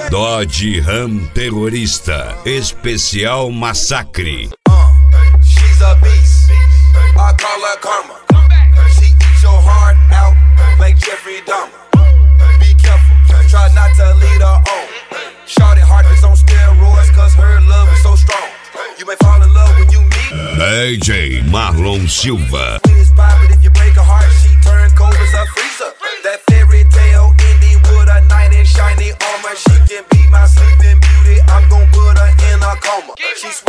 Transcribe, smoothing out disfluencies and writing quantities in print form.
Dodge Ram Terrorista Especial Massacre. She's a beast, I call her karma. She eats your heart out like Jeffrey Dahmer. Be careful, try not to lead her on. Shorty heart is on steroids, cause her love is so strong. You may fall in love when you meet AJ Marlon Silva. If you break her heart, she turn cold as a freezer. That fairy tale ending with a knight in shiny armor. She can be my sleeping beauty, I'm gon' put her in a coma. She's